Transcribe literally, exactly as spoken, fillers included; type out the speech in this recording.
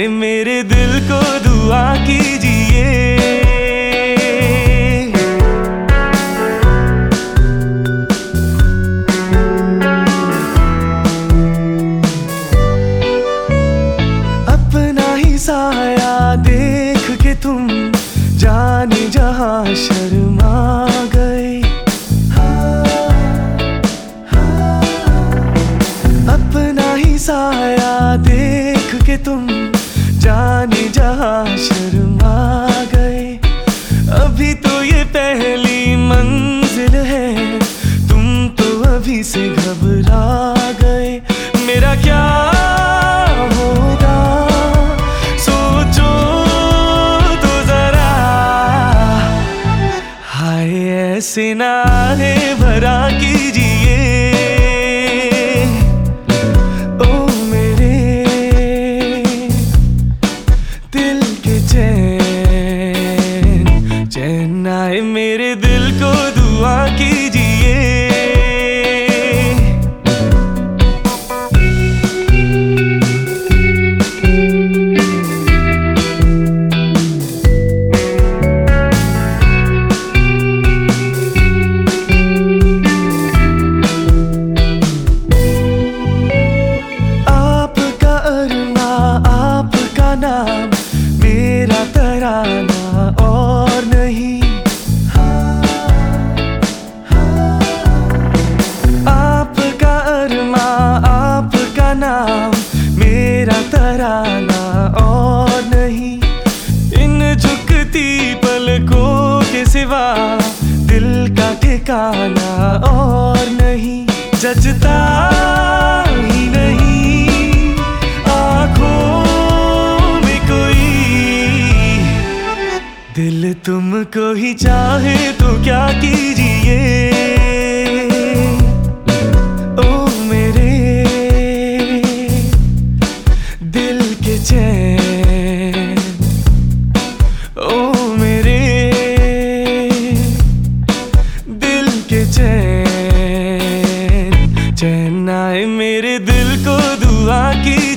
आए मेरे दिल को दुआ कीजिए। अपना ही साया देख के तुम जाने जहां शर्मा गए। अपना ही साया देख के तुम जाने जहां शर्मा गए। अभी तो ये पहली मंजिल है, तुम तो अभी से घबरा गए। मेरा क्या होगा सोचो तो जरा, हाय ऐसे नारे भरा कीजिए। चैन आए मेरे दिल को दुआ कीजिए। आपका अरमा आपका नाम मेरा तराना और नहीं। आपका अरमा आपका नाम मेरा तराना और नहीं। इन झुकती पलकों के सिवा दिल का ठिकाना और नहीं। जचता ही नहीं आँखों में कोई, दिल तुमको ही चाहे तो क्या कीजिए। ओ मेरे दिल के चैन, ओ मेरे दिल के चैन, चैन आए मेरे दिल को दुआ की।